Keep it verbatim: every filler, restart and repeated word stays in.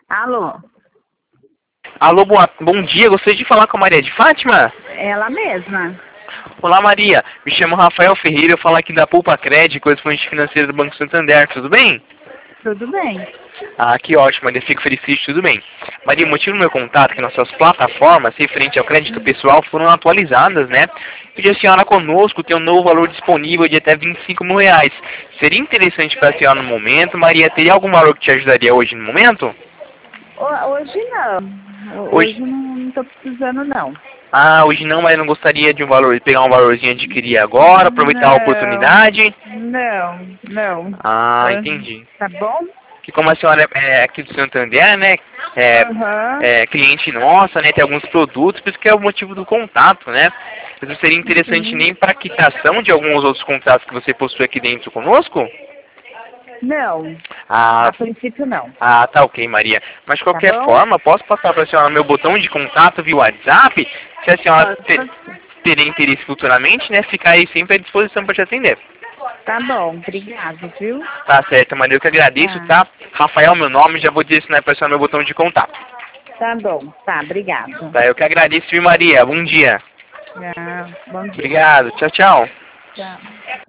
Alô? Alô, boa, bom dia. Gostaria de falar com a Maria de Fátima? Ela mesma. Olá, Maria. Me chamo Rafael Ferreira. Eu falo aqui da Poupa Cred, correspondente financeira do Banco Santander. Tudo bem? Tudo bem. Ah, que ótimo, Maria. Fico feliz que tudo bem. Maria, o motivo do meu contato é que nossas plataformas referente ao crédito pessoal foram atualizadas, né? E a senhora conosco tem um novo valor disponível de até vinte e cinco mil reais. Seria interessante para a senhora no momento. Maria, teria algum valor que te ajudaria hoje no momento? Ho- Hoje não. Ho- Hoje? Hoje não estou precisando, não. Ah, hoje não, mas não gostaria de um valor, de pegar um valorzinho e adquirir agora, aproveitar a Não, oportunidade? não, não. Ah, Ah, entendi. tá bom? Que como a senhora é aqui do Santander, né, é, Aham. é cliente nossa, né, tem alguns produtos, por isso que é o motivo do contato, né? Mas não seria interessante Sim. nem para quitação de alguns outros contratos que você possui aqui dentro conosco? Não, Ah, a princípio não. ah, tá ok, Maria. Mas de Tá qualquer bom? forma, posso passar para a senhora meu botão de contato via WhatsApp, se a senhora Pode ter, fazer. ter interesse futuramente, né, ficar aí sempre à disposição para te atender. Tá bom, obrigado, viu? Tá certo, Maria, eu que agradeço, Tá, tá? Rafael, meu nome, já vou direcionar para a senhora meu botão de contato. tá bom, tá, obrigado. Tá, eu que agradeço, viu, Maria? Bom dia. Ah, bom dia. Obrigado. Tchau, tchau. Tchau.